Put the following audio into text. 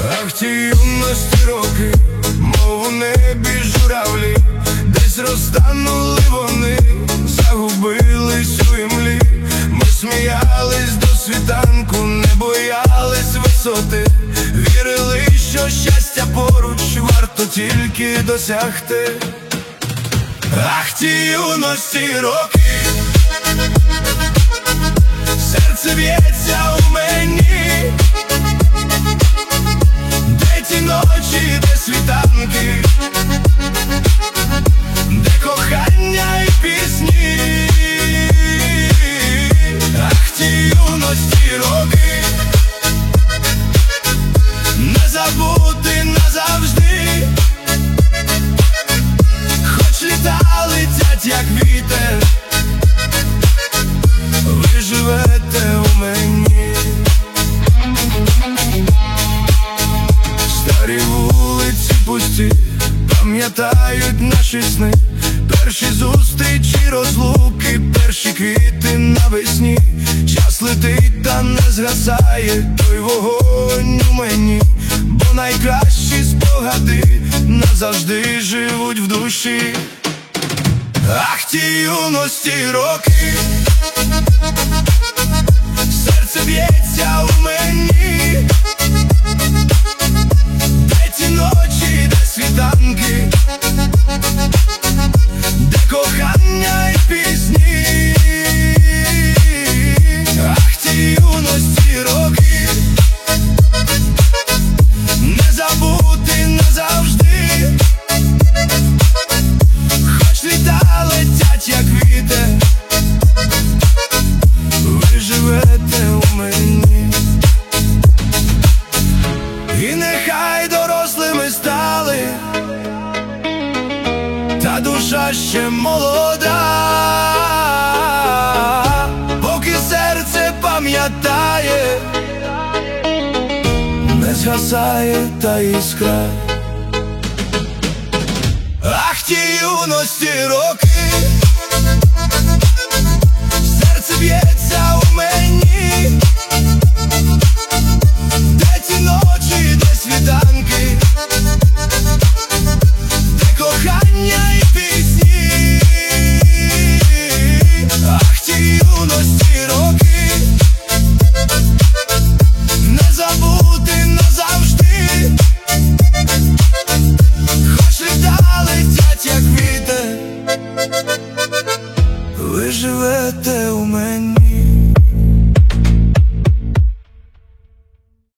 Ах, ті юності роки, мов у небі журавлі, десь розтанули вони, загубились у імлі. Ми сміялись до світанку, не боялись висоти, вірили, що щастя поруч варто тільки досягти. Ах, ті юності роки, серце б'ється у мені, де ті ночі, де світанки, де кохання і пісні. Ах, ті юності роки, не забути назавжди, хоч літа летять, як вітер, ви живете у мені. Старі вулиці пусті, пам'ятають наші сни, перші зустрічі, розлуки, перші квіти навесні. Час летить та не згасає той вогонь у мені, бо найкращі спогади назавжди живуть в душі. Ах, ті юності роки, серце б'ється у мені, де ті ночі, де світанки, де кохання і пісні. Ах, ті юності роки, не забути назавжди, хоч літа летять, як вітер, ви живете у мені. І нехай дорослими стали, та душа ще молода, поки серце пам'ятає, не згасає та іскра. Ах, ті юності роки, серце б'ється